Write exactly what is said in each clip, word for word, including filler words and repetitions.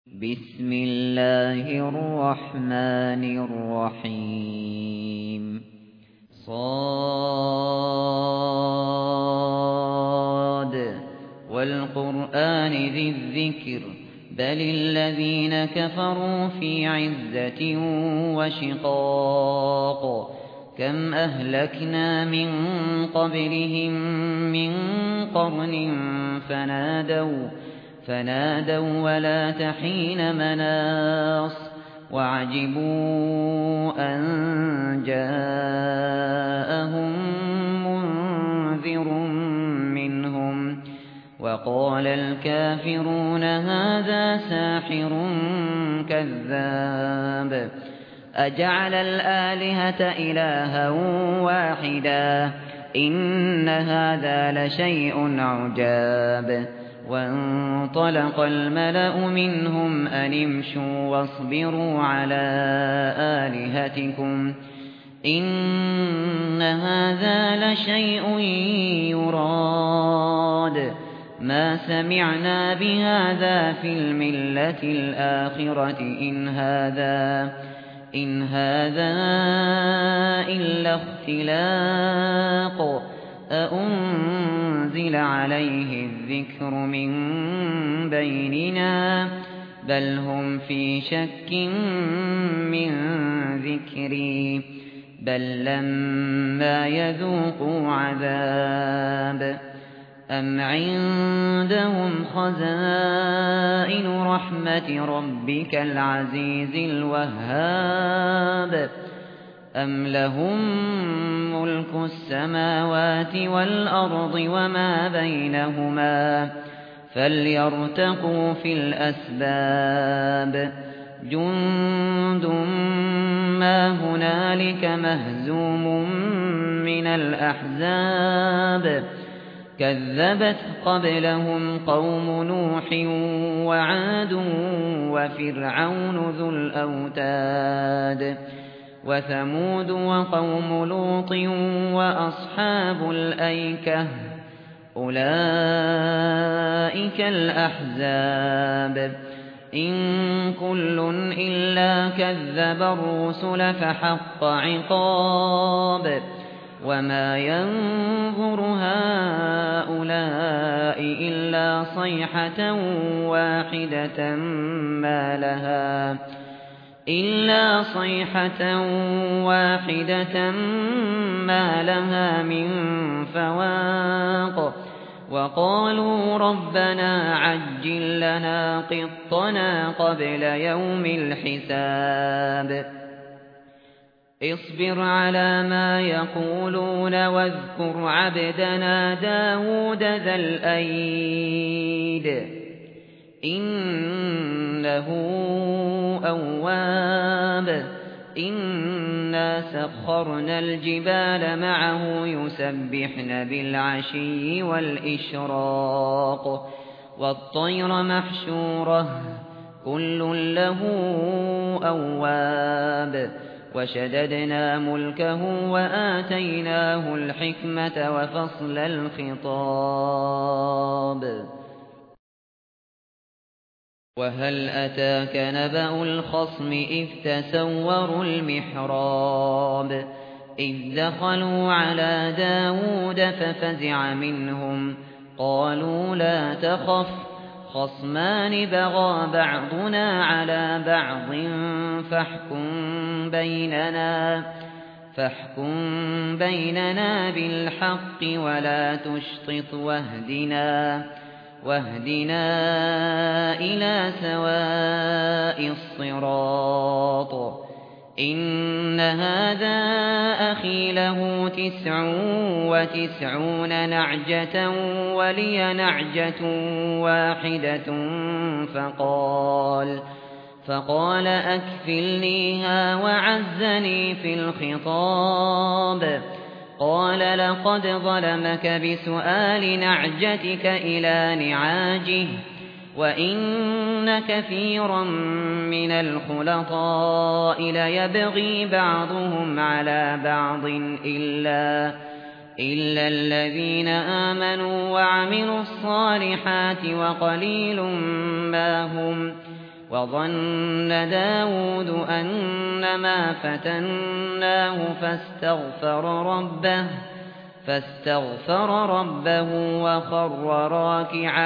بسم الله الرحمن الرحيم صاد والقرآن ذي الذكر بل الذين كفروا في عزة وشقاق كم أهلكنا من قبلهم من قرن فنادوا فنادوا ولا تحين مناص وعجبوا أن جاءهم منذر منهم وقال الكافرون هذا ساحر كذاب أجعل الآلهة إلها واحدا إن هذا لشيء عجاب وانطلق الملأ منهم أن امشوا واصبروا على آلهتكم إن هذا لشيء يراد ما سمعنا بهذا في الملة الآخرة إن هذا إن هذا إلا اختلاق أأنزل عليه الذكر من بيننا بل هم في شك من ذكري بل لما يذوقوا عذاب أم عندهم خزائن رحمة ربك العزيز الوهاب أم لهم ملك السماوات والأرض وما بينهما فليرتقوا في الأسباب جند ما هنالك مهزوم من الأحزاب كذبت قبلهم قوم نوح وعاد وفرعون ذو الأوتاد وثمود وقوم لوط وأصحاب الأيكة أولئك الأحزاب إن كل إلا كذب الرسل فحق عقاب وما ينظر هؤلاء إلا صيحة واحدة ما لها إلا صيحة واحدة ما لها من فواق وقالوا ربنا عجل لنا قطنا قبل يوم الحساب اصبر على ما يقولون واذكر عبدنا داود ذا الأيد إنه أواب إنا سخرنا الجبال معه يسبحن بالعشي والإشراق والطير محشورة كل له أواب وشددنا ملكه وآتيناه الحكمة وفصل الخطاب وهل أتاك نبأ الخصم إذ تسوروا المحراب إذ دخلوا على داود ففزع منهم قالوا لا تخف خصمان بغى بعضنا على بعض فاحكم بيننا فاحكم بيننا بالحق ولا تشطط واهدنا واهدنا إلى سواء الصراط إن هذا أخي له تسع وتسعون نعجة ولي نعجة واحدة فقال فقال أكفلنيها وعزني في الخطاب قال لقد ظلمك بسؤال نعجتك إلى نعاجه وإن كثيرا من الخلطاء ليبغي بعضهم على بعض إلا إلا الذين آمنوا وعملوا الصالحات وقليل ما هم وظن داود أنما فتناه فاستغفر ربه فاستغفر ربه وخر راكعا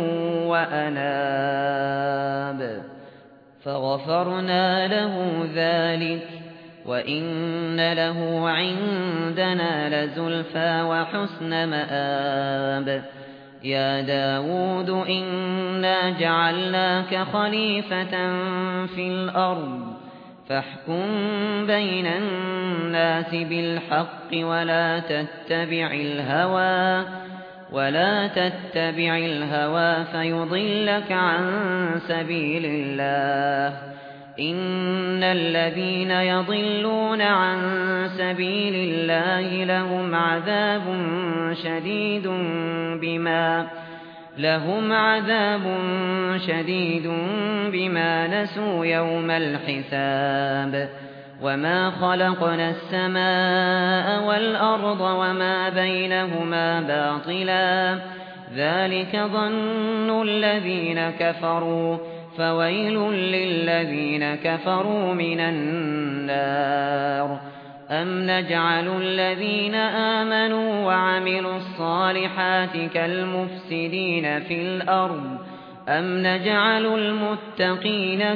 وأناب فغفرنا له ذلك وإن له عندنا لزلفى وحسن مآب يا داود إنا جعلناك خليفة في الأرض فاحكم بين الناس بالحق ولا تتبع الهوى ولا تتبع الهوى فيضلك عن سبيل الله إن الذين يضلون عن سبيل الله لهم عذاب شديد بما لهم عذاب شديد بما نسوا يوم الحساب وما خلقنا السماء والأرض وما بينهما باطلا ذلك ظن الذين كفروا فويل للذين كفروا من النار أم نجعل الذين آمنوا وعملوا الصالحات كالمفسدين في الأرض أم نجعل المتقين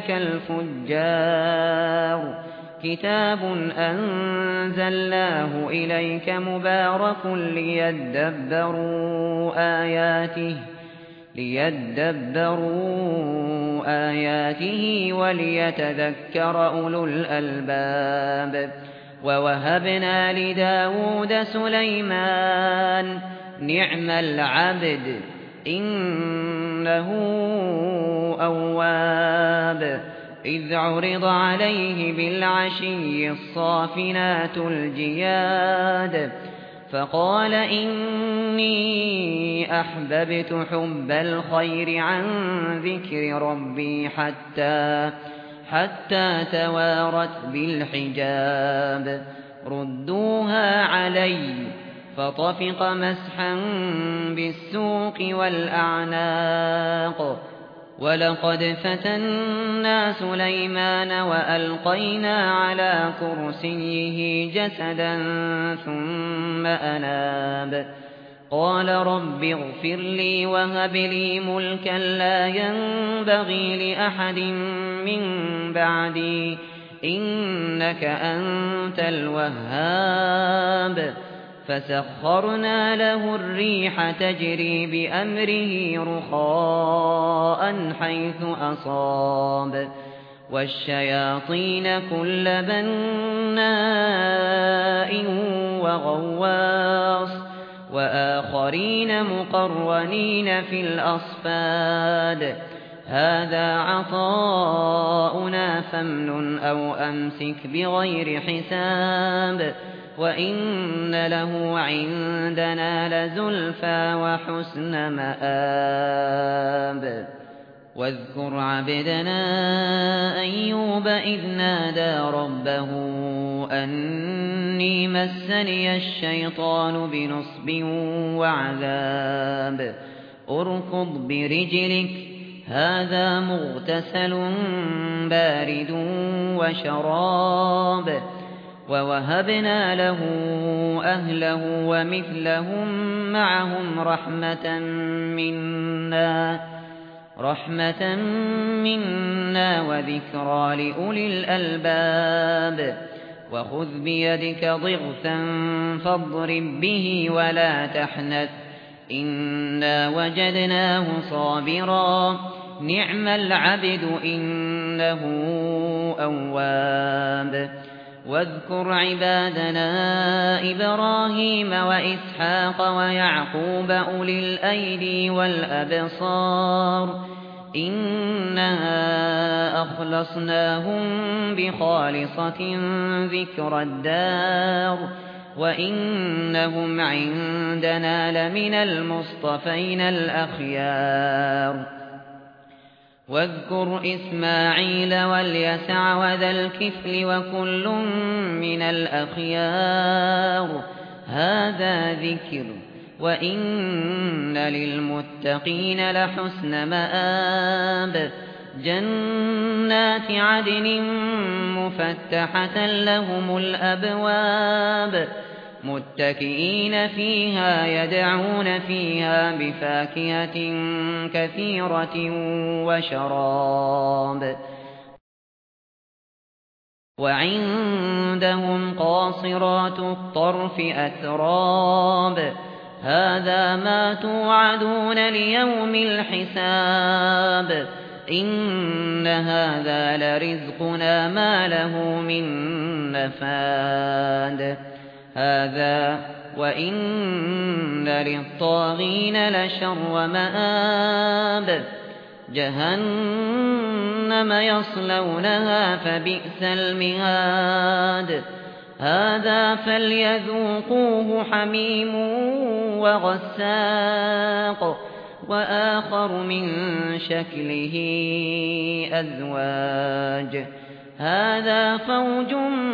كالفجار كتاب أنزلناه إليك مبارك ليدبروا آياته ليدبروا آياته وليتذكر أولو الألباب ووهبنا لداود سليمان نعم العبد إنه أواب إذ عرض عليه بالعشي الصافنات الجياد فقال إني أحببت حب الخير عن ذكر ربي حتى حتى توارت بالحجاب ردوها علي فطفق مسحا بالسوق والأعناق ولقد فتنا سليمان وألقينا على كرسيه جسدا ثم أناب قال رب اغفر لي وهب لي ملكا لا ينبغي لأحد من بعدي إنك أنت الوهاب فسخرنا له الريح تجري بأمره رخاء حيث أصاب والشياطين كل بناء وغواص وآخرين مقرنين في الأصفاد هذا عطاؤنا فامنن أو أمسك بغير حساب وإن له عندنا لزلفى وحسن مآب واذكر عبدنا أيوب إذ نادى ربه أني مسني الشيطان بنصب وعذاب اركض برجلك هذا مغتسل بارد وشراب ووهبنا له أهله ومثلهم معهم رحمة منا رحمة منا وذكرى لأولي الألباب وخذ بيدك ضغثا فاضرب به ولا تحنث إنا وجدناه صابرا نعم العبد إنه أواب واذكر عبادنا إبراهيم وإسحاق ويعقوب أولي الأيدي والأبصار إنا أخلصناهم بخالصة ذكر الدار وإنهم عندنا لمن المصطفين الأخيار واذكر إسماعيل واليسع وذا الكفل وكل من الأخيار هذا ذكر وإن للمتقين لحسن مآب جنات عدن مفتحة لهم الأبواب متكئين فيها يدعون فيها بفاكهة كثيرة وشراب وعندهم قاصرات الطرف أتراب هذا ما توعدون ليوم الحساب إن هذا لرزقنا ما له من نفاد هذا وإن للطاغين لشر مآب جهنم يصلونها فبئس المهاد هذا فليذوقوه حميم وغساق وآخر من شكله أزواج هذا فوج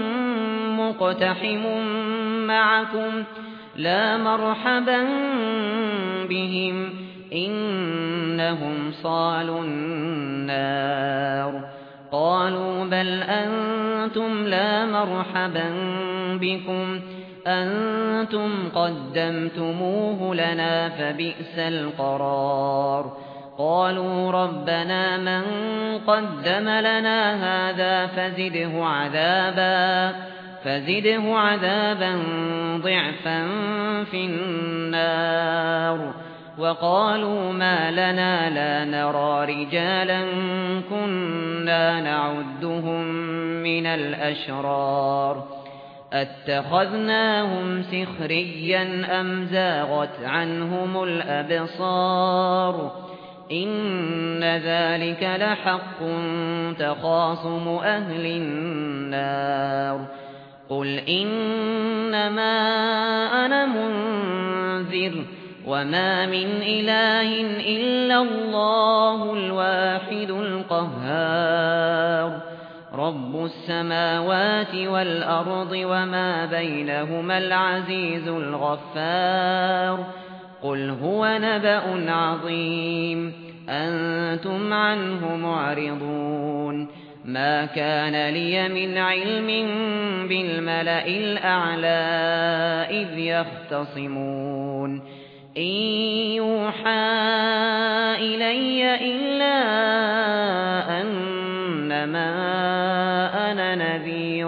مقتحم معكم لا مرحبا بهم إنهم صالوا النار قالوا بل أنتم لا مرحبا بكم أنتم قدمتموه لنا فبئس القرار قالوا ربنا من قدم لنا هذا فزده عذابا فزده عذابا ضعفا في النار وقالوا ما لنا لا نرى رجالا كنا نعدهم من الأشرار أتخذناهم سخريا أم زاغت عنهم الأبصار إن ذلك لحق تخاصم أهل النار قل إنما أنا منذر وما من إله إلا الله الواحد القهار رب السماوات والأرض وما بينهما العزيز الغفار قل هو نبأ عظيم أنتم عنه معرضون ما كان لي من علم بالملأ الأعلى إذ يختصمون إن يوحى إلي إلا أنما أنا نذير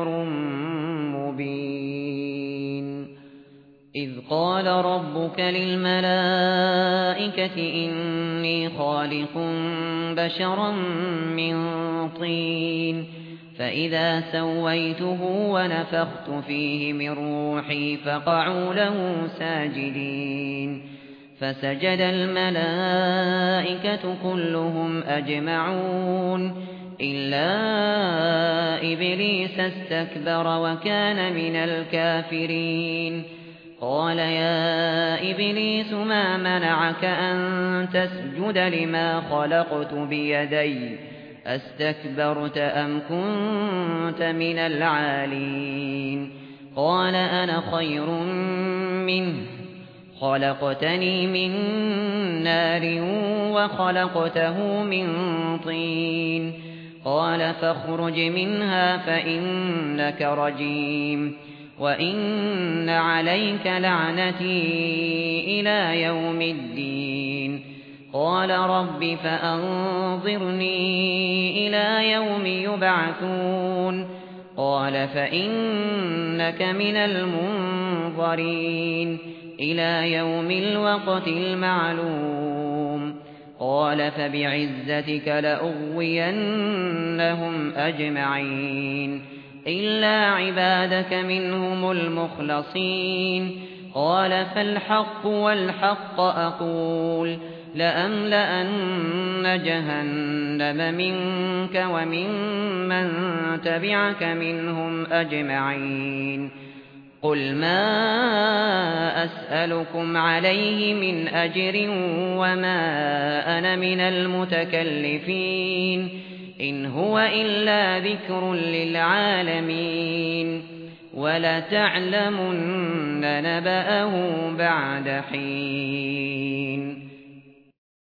مبين إذ قال ربك للملائكة إني خالق بشرا من طين فإذا سويته ونفخت فيه من روحي فقعوا له ساجدين فسجد الملائكة كلهم أجمعون إلا إبليس استكبر وكان من الكافرين قال يا إبليس ما منعك أن تسجد لما خلقت بيدي أستكبرت أم كنت من العالين قال أنا خير منه خلقتني من نار وخلقته من طين قال فاخرج منها فإنك رجيم وإن عليك لعنتي إلى يوم الدين قال رب فأنظرني إلى يوم يبعثون قال فإنك من المنظرين إلى يوم الوقت المعلوم قال فبعزتك لأغوينهم أجمعين إلا عبادك منهم المخلصين قال فالحق والحق أقول لأملأن جهنم منك ومن من تبعك منهم أجمعين قل ما أسألكم عليه من أجر وما أنا من المتكلفين إن هو إلا ذكر للعالمين ولتعلمن نبأه بعد حين